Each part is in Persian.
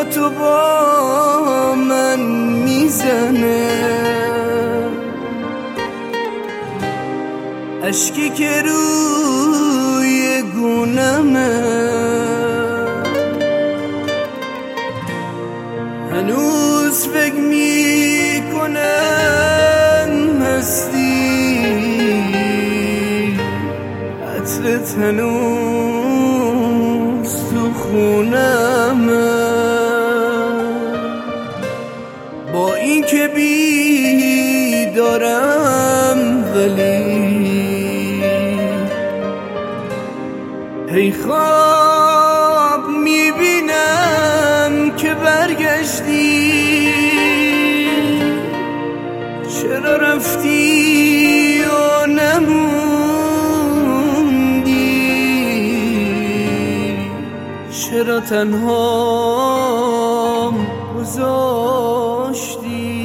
با تو با من میزنه، اشکی که روی گونمه هنوز فکر میکنم هستی، عطرت هنوز تو خونمه. با این که بیدارم ولی هی خواب میبینم که برگشتی، چرا رفتی و نموندی، چرا تنها گذاشتی.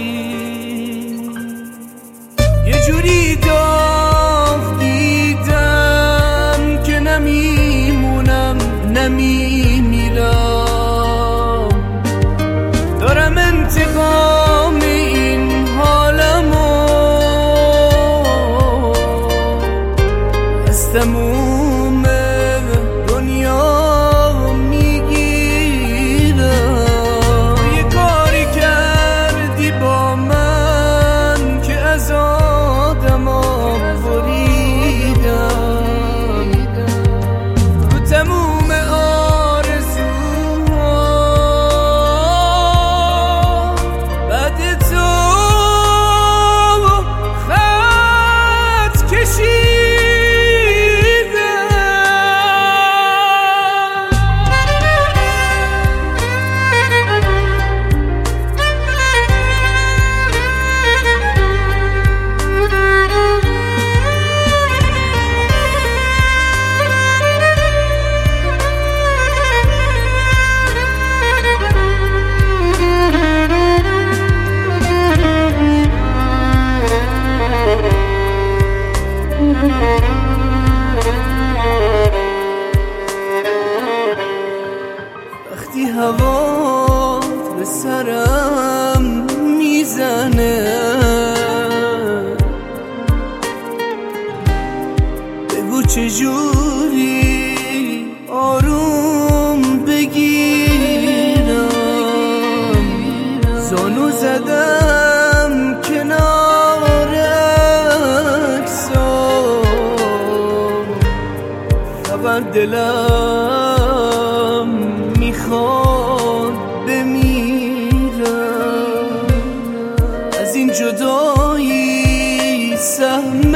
یه جوری داغ دیدم که نمیمونم نمیمیرم، دارم انتقام این حالمو از تموم دنیا میگیرم. یه کاری کردی با من که از آدما بریدم، تو تموم آرزوها بعد تو خط کشیدم. وقتی هوا به سرم میزنه بگو چجوری آروم بگیرم، زانو زدم کنار اکسام، فقط دلم میخواد بمیرم. از این جدایی سهم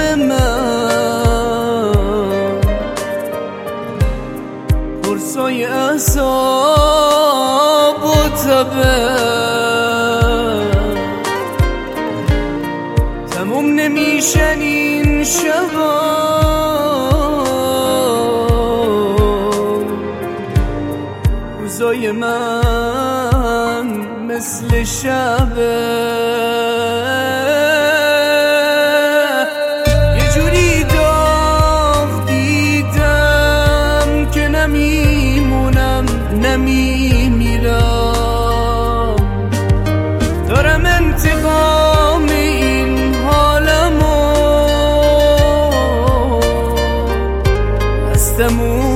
من پرسای اعصاب و تبه، تموم نمیشن این شبا، روزای من مثل شبه. یه جوری داغ دیدم که نمیمونم نمیمیرم، دارم انتقام این حالمو از تموم